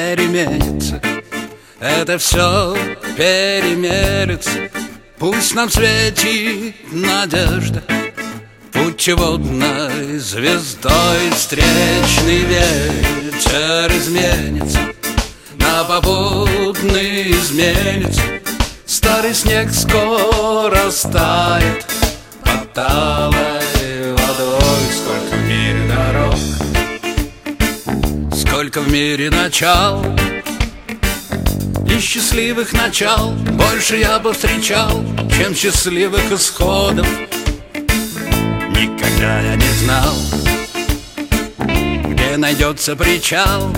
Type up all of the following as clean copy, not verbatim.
переменится, это все перемелется. Пусть нам светит надежда путеводной звездой. Встречный ветер изменится, на попутный изменится. Старый снег скоро стает под талой водой. Сколько в мире дорог, сколько в мире начал, и счастливых начал больше я повстречал, чем счастливых исходов. Никогда я не знал, где найдется причал,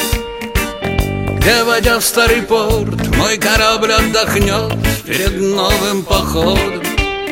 где, войдя в старый порт, мой корабль отдохнет перед новым походом.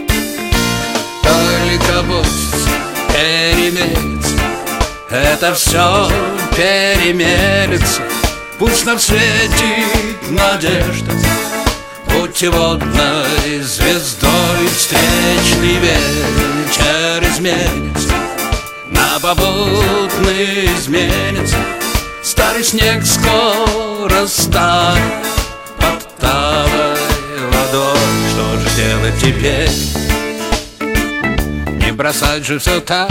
Только пусть переменится, это все перемелется. Пусть нам светит надежда путеводной звездой. Встречный вечер изменится, на попутный изменится. Старый снег скоро станет под талой водой. Что же делать теперь? Не бросать же все так.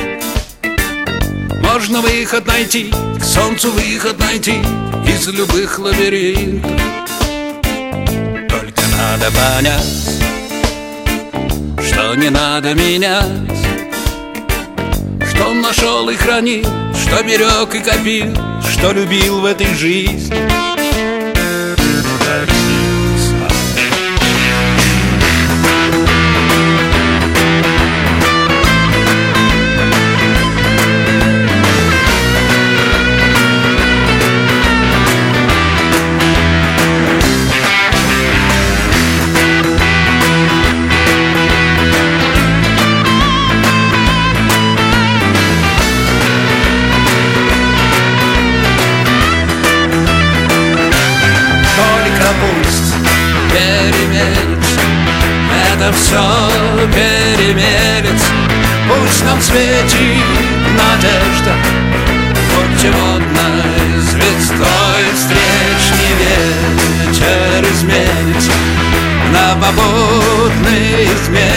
Можно выход найти, к солнцу выход найти из любых лабиринтов. Только надо понять, что не надо менять, что он нашел и хранил, что берег и копил, что любил в этой жизни. Пусть переменится, это все перемелется. Пусть нам светит надежда путеводной звездой. Встречный ветер изменится, на попутный изменится.